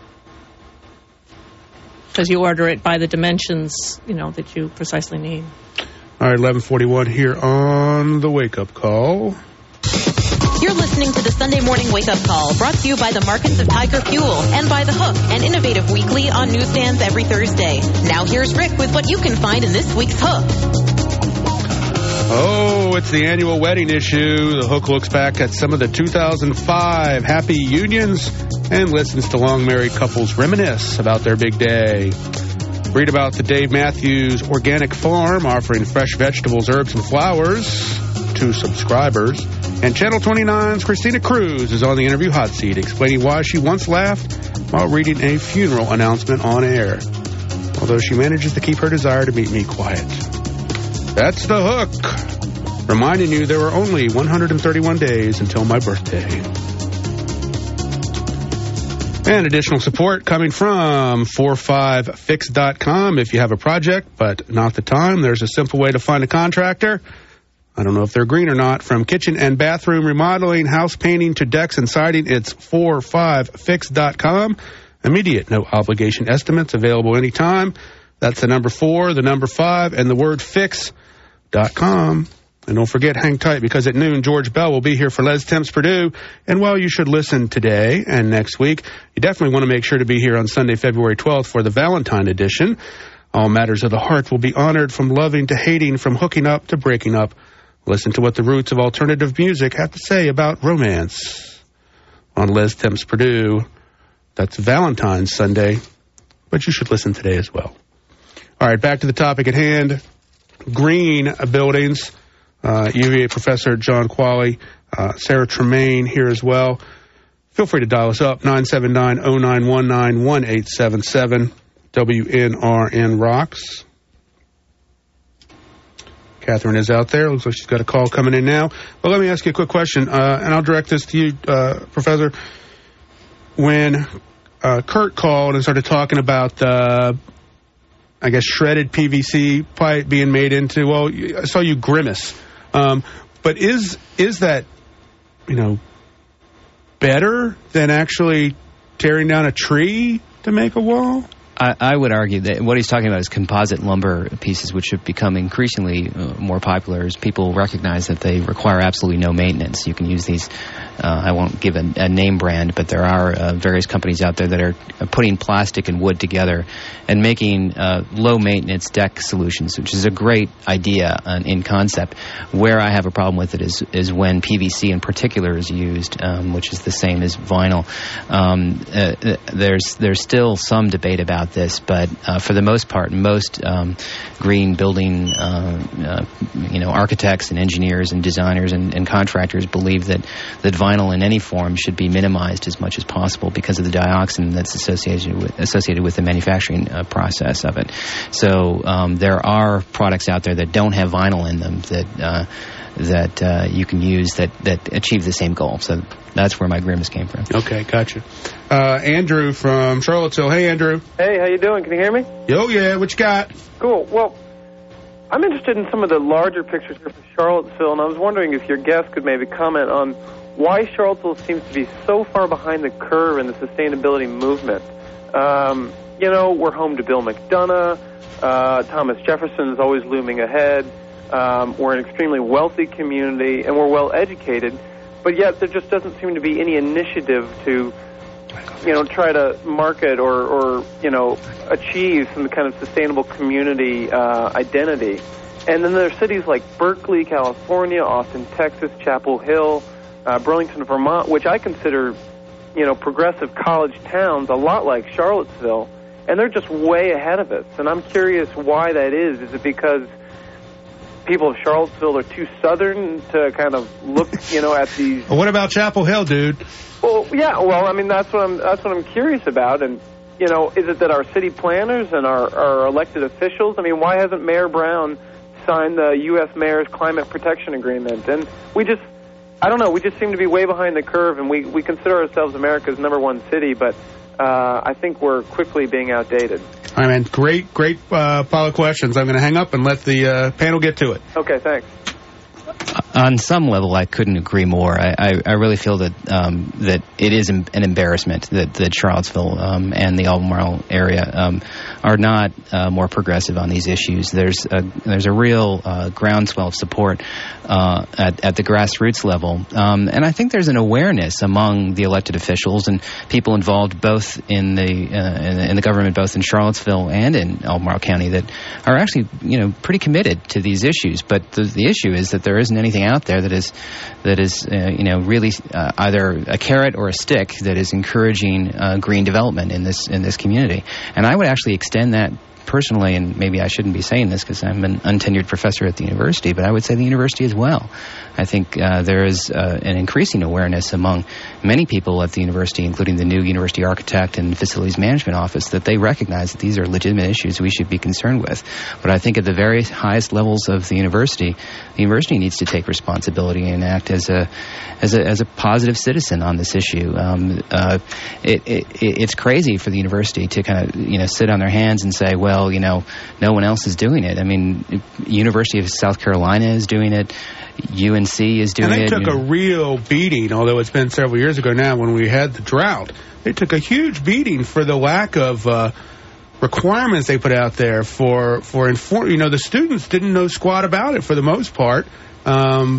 because you order it by the dimensions, that you precisely need. All right, 11:41 here on the Wake Up Call. You're listening to the Sunday Morning Wake Up Call, brought to you by the Markets of Tiger Fuel and by The Hook, an innovative weekly on newsstands every Thursday. Now here's Rick with what you can find in this week's Hook. Oh, it's the annual wedding issue. The Hook looks back at some of the 2005 happy unions and listens to long-married couples reminisce about their big day. Read about the Dave Matthews Organic Farm offering fresh vegetables, herbs, and flowers to subscribers. And Channel 29's Christina Cruz is on the interview hot seat, explaining why she once laughed while reading a funeral announcement on air, although she manages to keep her desire to meet me quiet. That's the Hook, reminding you there are only 131 days until my birthday. And additional support coming from 45fix.com. If you have a project but not the time, there's a simple way to find a contractor. I don't know if they're green or not. From kitchen and bathroom remodeling, house painting to decks and siding, it's 45fix.com. Immediate, no obligation estimates available anytime. That's the number 4, the number 5, and the word fix.com. And don't forget, hang tight, because at noon, George Bell will be here for Les Temps Purdue. And while you should listen today and next week, you definitely want to make sure to be here on Sunday, February 12th for the Valentine edition. All matters of the heart will be honored, from loving to hating, from hooking up to breaking up. Listen to what the roots of alternative music have to say about romance on Les Temps Purdue. That's Valentine's Sunday, but you should listen today as well. All right, back to the topic at hand. Green buildings. UVA professor John Qualley, Sarah Tremaine here as well. Feel free to dial us up, 979-0919-1877, WNRN Rocks. Catherine is out there. Looks like she's got a call coming in now. Well, let me ask you a quick question, and I'll direct this to you, Professor. When Kurt called and started talking about shredded PVC pipe being made into, I saw you grimace. But is that, better than actually tearing down a tree to make a wall? I would argue that what he's talking about is composite lumber pieces, which have become increasingly more popular as people recognize that they require absolutely no maintenance. You can use these I won't give a name brand, but there are various companies out there that are putting plastic and wood together and making low-maintenance deck solutions, which is a great idea in concept. Where I have a problem with it is when PVC in particular is used, which is the same as vinyl. There's still some debate about this, but for the most part, most green building architects and engineers and designers and contractors believe that vinyl in any form should be minimized as much as possible because of the dioxin that's associated with the manufacturing process of it. So there are products out there that don't have vinyl in them that you can use that achieve the same goal. So that's where my grimace came from. Okay, gotcha. Andrew from Charlottesville. Hey, Andrew. Hey, how you doing? Can you hear me? Oh, yeah. What you got? Cool. Well, I'm interested in some of the larger pictures here from Charlottesville, and I was wondering if your guest could maybe comment on why Charlottesville seems to be so far behind the curve in the sustainability movement. We're home to Bill McDonough. Thomas Jefferson is always looming ahead. We're an extremely wealthy community, and we're well educated, but yet there just doesn't seem to be any initiative to, try to market or achieve some kind of sustainable community identity. And then there are cities like Berkeley, California, Austin, Texas, Chapel Hill, Burlington, Vermont, which I consider, progressive college towns, a lot like Charlottesville, and they're just way ahead of us. And I'm curious why that is. Is it because people of Charlottesville are too southern to kind of look, at these? What about Chapel Hill, dude? Well, yeah. Well, I mean, that's what I'm curious about. And is it that our city planners and our elected officials? I mean, why hasn't Mayor Brown signed the U.S. Mayor's Climate Protection Agreement? And I don't know. We just seem to be way behind the curve, and we consider ourselves America's #1 city, but I think we're quickly being outdated. All right, man. Great pile of questions. I'm going to hang up and let the panel get to it. Okay, thanks. On some level, I couldn't agree more. I really feel that that it is an embarrassment that Charlottesville and the Albemarle area are not more progressive on these issues. There's a real groundswell of support at the grassroots level, and I think there's an awareness among the elected officials and people involved both in the government, both in Charlottesville and in Albemarle County, that are actually pretty committed to these issues. But the issue is that there isn't anything out there that is really either a carrot or a stick that is encouraging green development in this community. And I would actually extend that personally, and maybe I shouldn't be saying this because I'm an untenured professor at the university, but I would say the university as well. I think there is an increasing awareness among many people at the university, including the new university architect and facilities management office, that they recognize that these are legitimate issues we should be concerned with. But I think at the very highest levels of the university needs to take responsibility and act as a positive citizen on this issue. It's crazy for the university to kind of sit on their hands and say, well, no one else is doing it. I mean, University of South Carolina is doing it. UNC is doing it. And they took a real beating, although it's been several years ago now when we had the drought. They took a huge beating for the lack of requirements they put out there for the students didn't know squat about it for the most part. I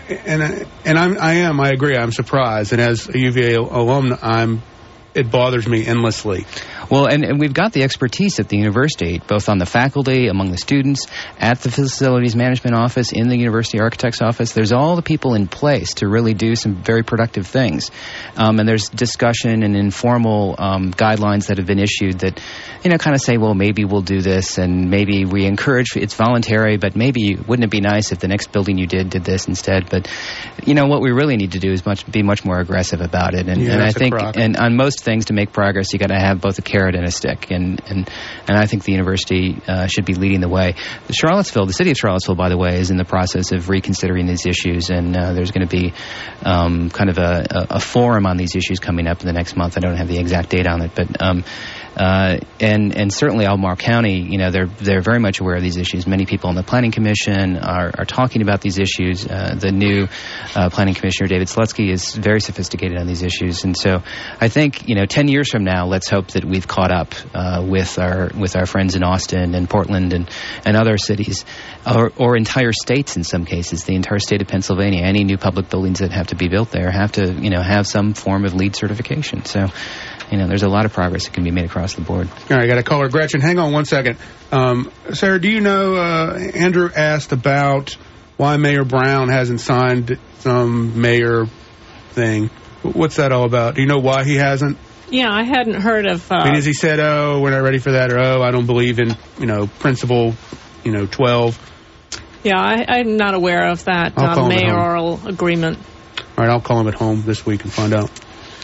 agree. I'm surprised. And as a UVA alum, it bothers me endlessly. Well, and we've got the expertise at the university, both on the faculty, among the students, at the facilities management office, in the university architect's office. There's all the people in place to really do some very productive things. And there's discussion and informal guidelines that have been issued that, kind of say, well, maybe we'll do this, and maybe we encourage, it's voluntary, but maybe wouldn't it be nice if the next building you did this instead? But, what we really need to do is be much more aggressive about it. And I think, and on most things, to make progress, you got to have both a carrot and a stick, and I think the university should be leading the way. The city of Charlottesville, by the way, is in the process of reconsidering these issues, and there's going to be kind of a forum on these issues coming up in the next month. I don't have the exact date on it, but And certainly Albemarle County, they're very much aware of these issues. Many people on the Planning Commission are talking about these issues. The new Planning Commissioner, David Slutsky, is very sophisticated on these issues. And so I think, 10 years from now, let's hope that we've caught up with our friends in Austin and Portland and other cities, or entire states in some cases. The entire state of Pennsylvania, any new public buildings that have to be built there have to, have some form of LEED certification. So, there's a lot of progress that can be made across the board. All right, I got a caller. Gretchen, hang on one second. Sarah, do you know, Andrew asked about why Mayor Brown hasn't signed some mayor thing. What's that all about? Do you know why he hasn't? Yeah, I hadn't heard of... has he said, we're not ready for that, or, I don't believe in, principle, 12? Yeah, I'm not aware of that mayoral agreement. All right, I'll call him at home this week and find out.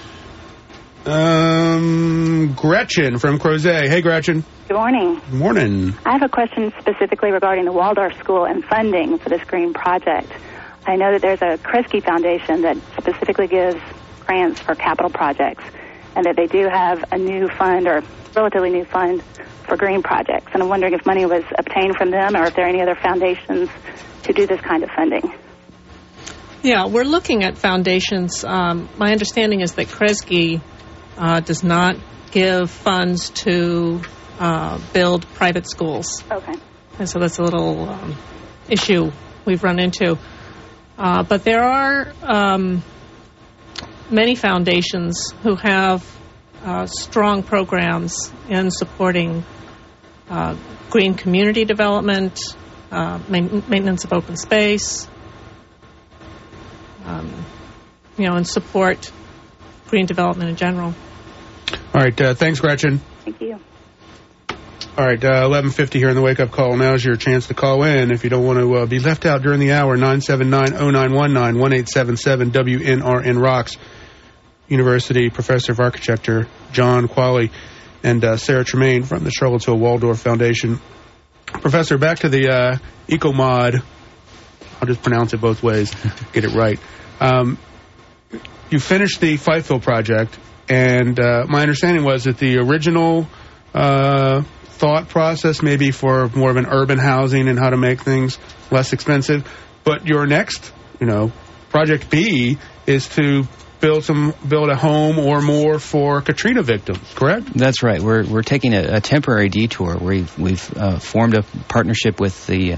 Gretchen from Crozet. Hey, Gretchen. Good morning. Good morning. I have a question specifically regarding the Waldorf School and funding for this green project. I know that there's a Kresge Foundation that specifically gives grants for capital projects, and that they do have a new fund, or relatively new fund, for green projects. And I'm wondering if money was obtained from them, or if there are any other foundations to do this kind of funding. Yeah, we're looking at foundations. My understanding is that Kresge does not give funds to build private schools. Okay. And so that's a little issue we've run into. But there are many foundations who have strong programs in supporting green community development, maintenance of open space, and support green development in general. All right, thanks, Gretchen. Thank you. All right, 11:50 here in the Wake Up Call. Now is your chance to call in if you don't want to be left out during the hour. 979-0919, 1-877-WNRN Rocks. University Professor of Architecture John Qualley and Sarah Tremaine from the Charlottesville Waldorf Foundation. Professor, back to the EcoMod. I'll just pronounce it both ways, get it right. You finished the Fifeville project, and my understanding was that the original thought process maybe for more of an urban housing and how to make things less expensive, but your next, project B is to build a home or more for Katrina victims, correct? That's right. We're taking a temporary detour. We've formed a partnership with the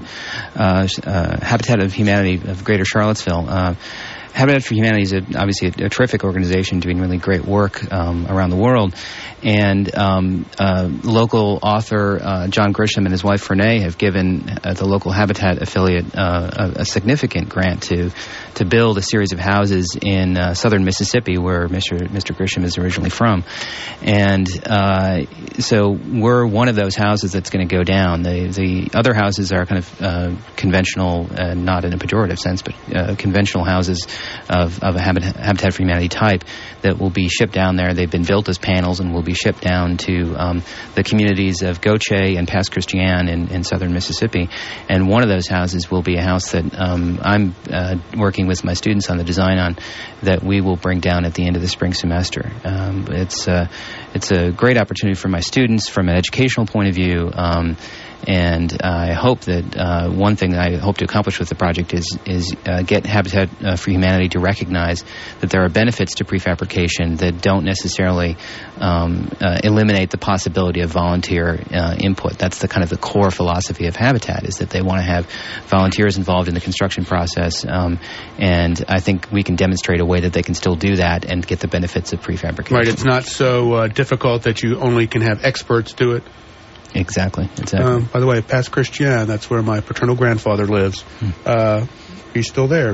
Habitat of Humanity of Greater Charlottesville. Habitat for Humanity is obviously a terrific organization doing really great work around the world. And local author John Grisham and his wife Renee have given the local Habitat affiliate a significant grant to build a series of houses in southern Mississippi, where Mr. Grisham is originally from. And so we're one of those houses that's going to go down. The other houses are kind of conventional, not in a pejorative sense, but conventional houses of a Habitat for Humanity type that will be shipped down there. They've been built as panels and will be shipped down to the communities of Goche and Pass Christian in southern Mississippi. And one of those houses will be a house that I'm working with my students on the design on, that we will bring down at the end of the spring semester. It's a great opportunity for my students from an educational point of view. And I hope that one thing that I hope to accomplish with the project is get Habitat for Humanity to recognize that there are benefits to prefabrication that don't necessarily eliminate the possibility of volunteer input. That's the kind of the core philosophy of Habitat, is that they want to have volunteers involved in the construction process. And I think we can demonstrate a way that they can still do that and get the benefits of prefabrication. Right, it's not so difficult that you only can have experts do it. Exactly. By the way, Pass Christian, that's where my paternal grandfather lives. He's still there.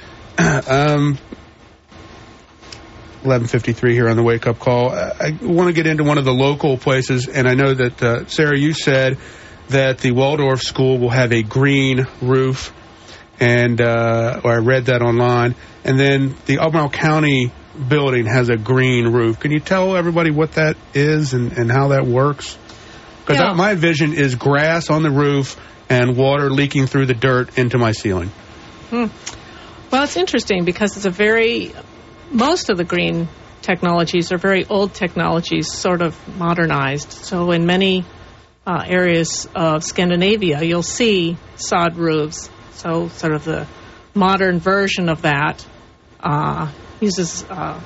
11:53 here on the Wake Up Call. I want to get into one of the local places, and I know that, Sarah, you said that the Waldorf School will have a green roof, and or I read that online. And then the Albemarle County building has a green roof. Can you tell everybody what that is and how that works? Because my vision is grass on the roof and water leaking through the dirt into my ceiling. Well, it's interesting because it's most of the green technologies are very old technologies, sort of modernized. So in many areas of Scandinavia, you'll see sod roofs. So sort of the modern version of that uses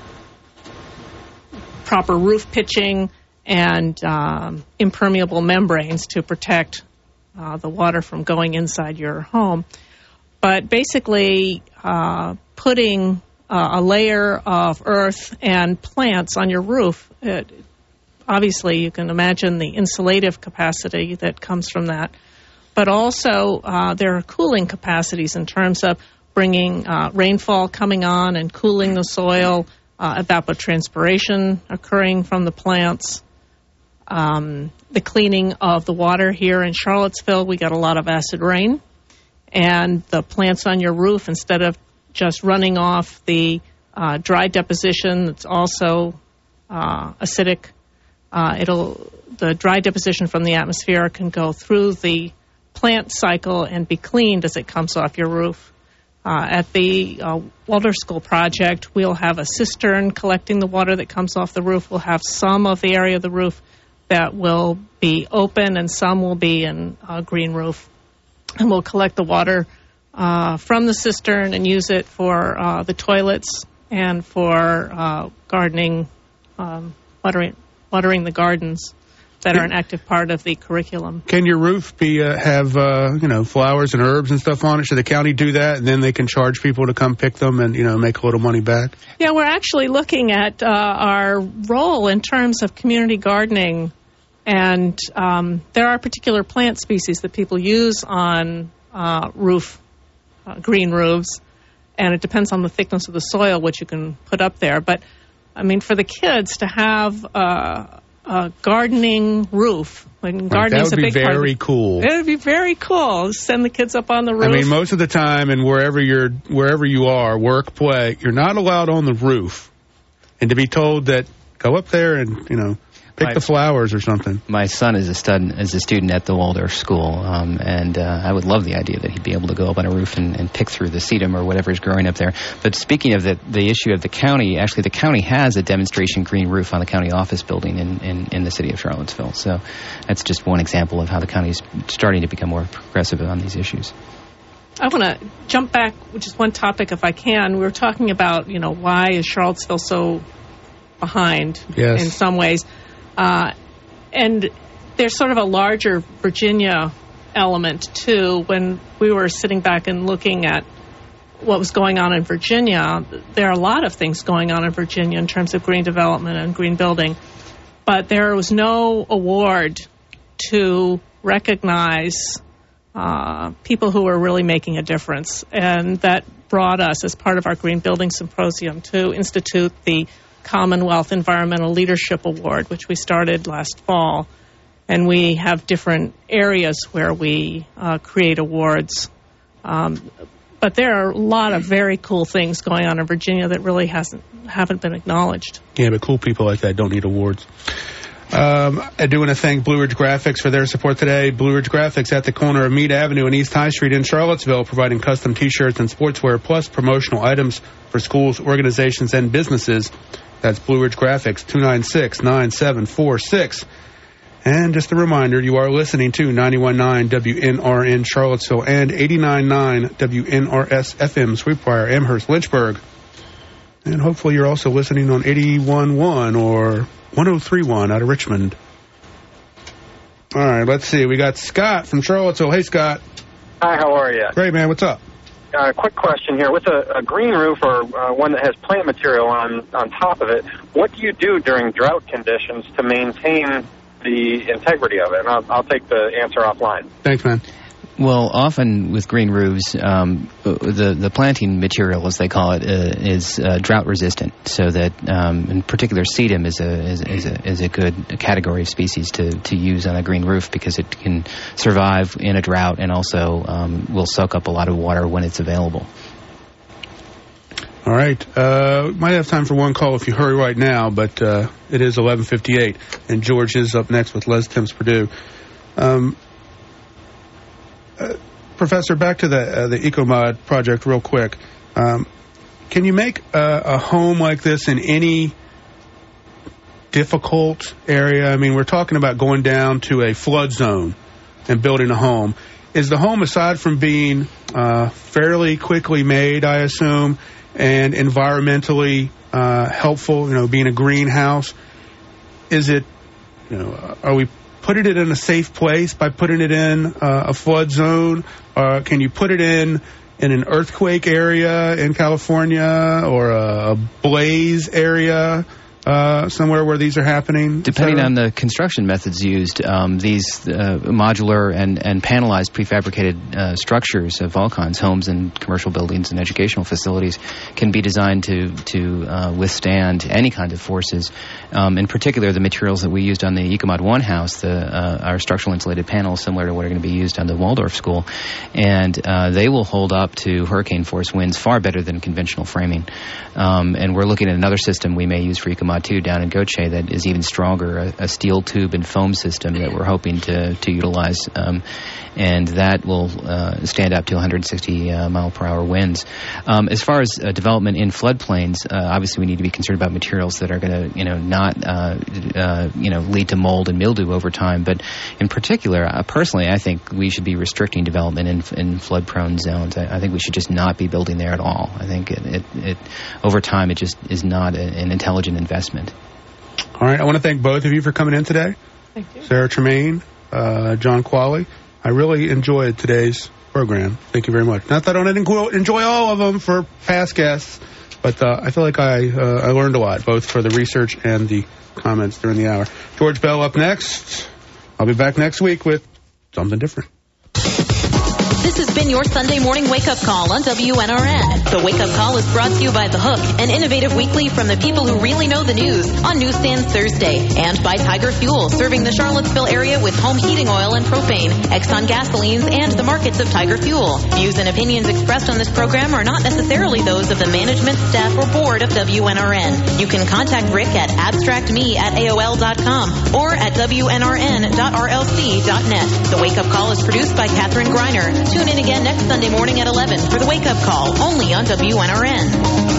proper roof pitching and impermeable membranes to protect the water from going inside your home. But basically, putting a layer of earth and plants on your roof, obviously you can imagine the insulative capacity that comes from that. But also there are cooling capacities in terms of bringing rainfall coming on and cooling the soil, evapotranspiration occurring from the plants, the cleaning of the water. Here in Charlottesville, we got a lot of acid rain, and the plants on your roof, instead of just running off the dry deposition that's also acidic, the dry deposition from the atmosphere can go through the plant cycle and be cleaned as it comes off your roof. At the Waldorf School project, we'll have a cistern collecting the water that comes off the roof. We'll have some of the area of the roof that will be open and some will be in a green roof. And we'll collect the water from the cistern and use it for the toilets and for gardening, watering the gardens that are an active part of the curriculum. Can your roof have flowers and herbs and stuff on it? Should the county do that, and then they can charge people to come pick them and make a little money back? Yeah, we're actually looking at our role in terms of community gardening, and there are particular plant species that people use on green roofs, and it depends on the thickness of the soil which you can put up there. But I mean, for the kids to have a gardening roof. Gardening's a big part. That would be very cool. It would be very cool. Send the kids up on the roof. I mean, most of the time, and wherever you are, work, play, you're not allowed on the roof. And to be told that go up there and pick the flowers or something. My son is a student at the Waldorf School, and I would love the idea that he'd be able to go up on a roof and pick through the sedum or whatever is growing up there. But speaking of the issue of the county, actually the county has a demonstration green roof on the county office building in the city of Charlottesville. So that's just one example of how the county is starting to become more progressive on these issues. I want to jump back with just one topic if I can. We were talking about, why is Charlottesville so behind in some ways. And there's sort of a larger Virginia element, too. When we were sitting back and looking at what was going on in Virginia, there are a lot of things going on in Virginia in terms of green development and green building. But there was no award to recognize people who were really making a difference. And that brought us, as part of our Green Building Symposium, to institute the Commonwealth Environmental Leadership Award, which we started last fall. And we have different areas where we create awards. But there are a lot of very cool things going on in Virginia that really haven't been acknowledged. Yeah, but cool people like that don't need awards. I do want to thank Blue Ridge Graphics for their support today. Blue Ridge Graphics at the corner of Meade Avenue and East High Street in Charlottesville, providing custom T-shirts and sportswear, plus promotional items for schools, organizations, and businesses. That's Blue Ridge Graphics, 296-9746. And just a reminder, you are listening to 91.9 WNRN Charlottesville and 89.9 WNRS FM Sweetbriar, Amherst, Lynchburg. And hopefully you're also listening on 81.1 or 103.1 out of Richmond. All right, let's see. We got Scott from Charlottesville. Hey, Scott. Hi, how are you? Great, man. What's up? Quick question here. With a green roof or one that has plant material on top of it, what do you do during drought conditions to maintain the integrity of it? And I'll take the answer offline. Thanks, man. Well, often with green roofs, the planting material, as they call it, is drought resistant. So that, in particular, sedum is a good category of species to use on a green roof because it can survive in a drought and also will soak up a lot of water when it's available. All right. Might have time for one call if you hurry right now, but it is 11:58, and George is up next with Les Timms Purdue. Professor, back to the EcoMod project real quick. Can you make a home like this in any difficult area? I mean, we're talking about going down to a flood zone and building a home. Is the home, aside from being fairly quickly made, I assume, and environmentally helpful, being a greenhouse, is it, are we putting it in a safe place by putting it in a flood zone? Can you put it in an earthquake area in California or a blaze area somewhere where these are happening? Depending on the construction methods used, these modular and panelized prefabricated structures of all kinds, homes and commercial buildings and educational facilities, can be designed to withstand any kind of forces. In particular, the materials that we used on the Ecomod 1 house, our structural insulated panels, similar to what are going to be used on the Waldorf School, and they will hold up to hurricane force winds far better than conventional framing. And we're looking at another system we may use for Ecomod 2 down in Goche that is even stronger, a steel tube and foam system that we're hoping to utilize, and that will stand up to 160 mile per hour winds. As far as development in floodplains, obviously we need to be concerned about materials that are going to not lead to mold and mildew over time. But in particular, personally, I think we should be restricting development in flood prone zones. I think we should just not be building there at all. I think it over time it just is not an intelligent investment. All right, I want to thank both of you for coming in today. Thank you. Sarah Tremaine, John Qualley. I really enjoyed today's program. Thank you very much. Not that I don't enjoy all of them for past guests, but I feel like I learned a lot, both for the research and the comments during the hour. George Bell up next. I'll be back next week with something different. This has been your Sunday morning wake-up call on WNRN. The wake-up call is brought to you by The Hook, an innovative weekly from the people who really know the news, on Newsstands Thursday, and by Tiger Fuel, serving the Charlottesville area with home heating oil and propane, Exxon gasolines, and the markets of Tiger Fuel. Views and opinions expressed on this program are not necessarily those of the management, staff, or board of WNRN. You can contact Rick at abstractme@aol.com or at WNRN.RLC.net. The wake-up call is produced by Catherine Griner. Tune in again next Sunday morning at 11 for the wake-up call, only on WNRN.